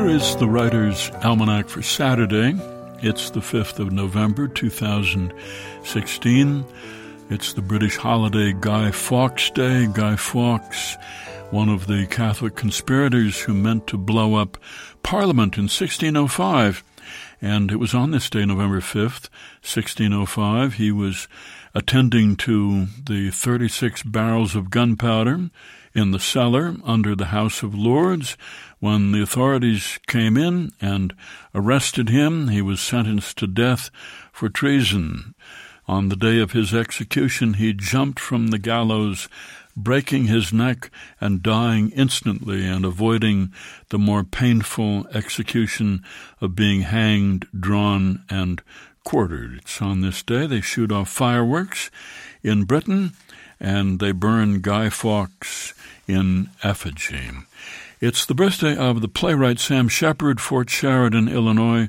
Here is the Writer's Almanac for Saturday. It's the 5th of November, 2016. It's the British holiday Guy Fawkes Day. Guy Fawkes, one of the Catholic conspirators who meant to blow up Parliament in 1605. And it was on this day, November 5th, 1605, he was attending to the 36 barrels of gunpowder in the cellar under the House of Lords. When the authorities came in and arrested him, he was sentenced to death for treason. On the day of his execution, he jumped from the gallows, breaking his neck and dying instantly and avoiding the more painful execution of being hanged, drawn, and quartered. It's on this day they shoot off fireworks in Britain, and they burn Guy Fawkes in effigy. It's the birthday of the playwright Sam Shepard, Fort Sheridan, Illinois,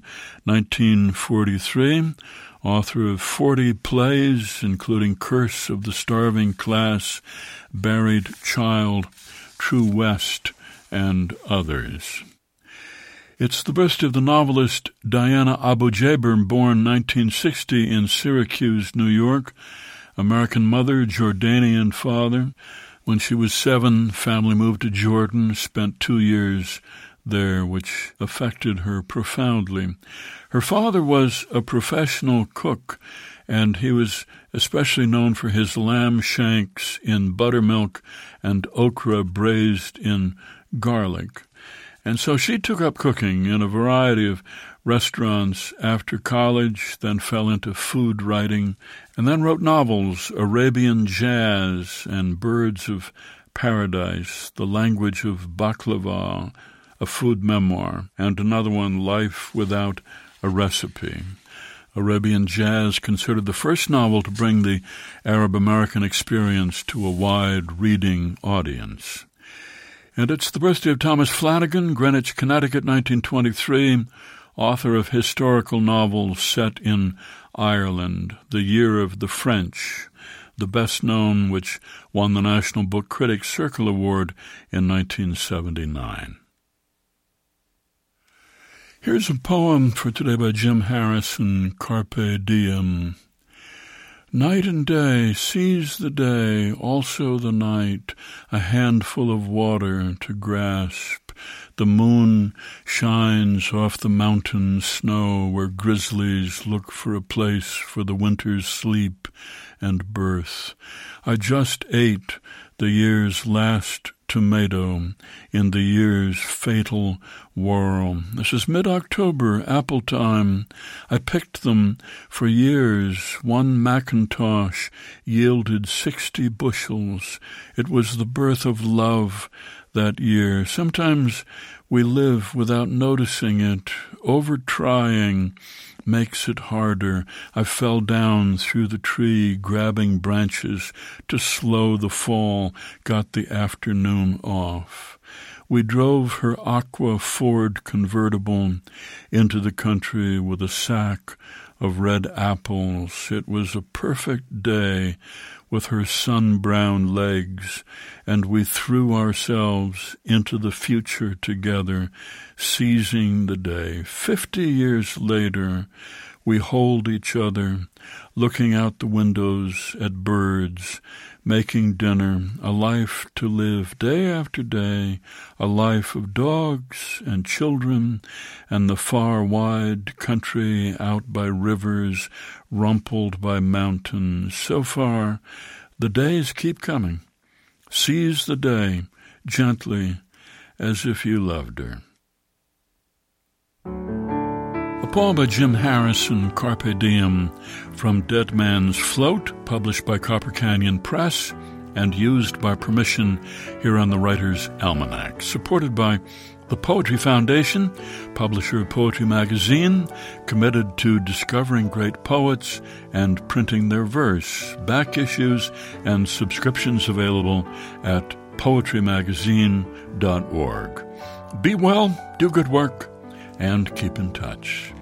1943, author of 40 plays, including Curse of the Starving Class, Buried Child, True West, and others. It's the birthday of the novelist Diana Abu-Jaber, born 1960 in Syracuse, New York, American mother, Jordanian father. When she was 7, family moved to Jordan, spent 2 years there, which affected her profoundly. Her father was a professional cook, and he was especially known for his lamb shanks in buttermilk and okra braised in garlic. And so she took up cooking in a variety of restaurants after college, then fell into food writing, and then wrote novels, Arabian Jazz and Birds of Paradise, The Language of Baklava, a food memoir, and another one, Life Without a Recipe. Arabian Jazz, considered the first novel to bring the Arab-American experience to a wide reading audience. And it's the birthday of Thomas Flanagan, Greenwich, Connecticut, 1923, author of historical novels set in Ireland, The Year of the French, the best known, which won the National Book Critics Circle Award in 1979. Here's a poem for today by Jim Harrison, Carpe Diem. Night and day, seize the day, also the night, a handful of water to grasp. The moon shines off the mountain snow where grizzlies look for a place for the winter's sleep and birth. I just ate the year's last tomato in the year's fatal whirl. This is mid-October, apple time. I picked them for years. One Macintosh yielded 60 bushels. It was the birth of love that year. Sometimes we live without noticing it. Over-trying makes it harder. I fell down through the tree, grabbing branches to slow the fall, got the afternoon off. We drove her Aqua Ford convertible into the country with a sack of red apples. It was a perfect day with her sun-brown legs, and we threw ourselves into the future together, seizing the day. 50 years later, we hold each other, looking out the windows at birds, making dinner, a life to live day after day, a life of dogs and children, and the far wide country out by rivers, rumpled by mountains. So far, the days keep coming. Seize the day, gently, as if you loved her. A poem by Jim Harrison, Carpe Diem, from Dead Man's Float, published by Copper Canyon Press and used by permission here on the Writer's Almanac. Supported by the Poetry Foundation, publisher of Poetry Magazine, committed to discovering great poets and printing their verse. Back issues and subscriptions available at poetrymagazine.org. Be well, do good work, and keep in touch.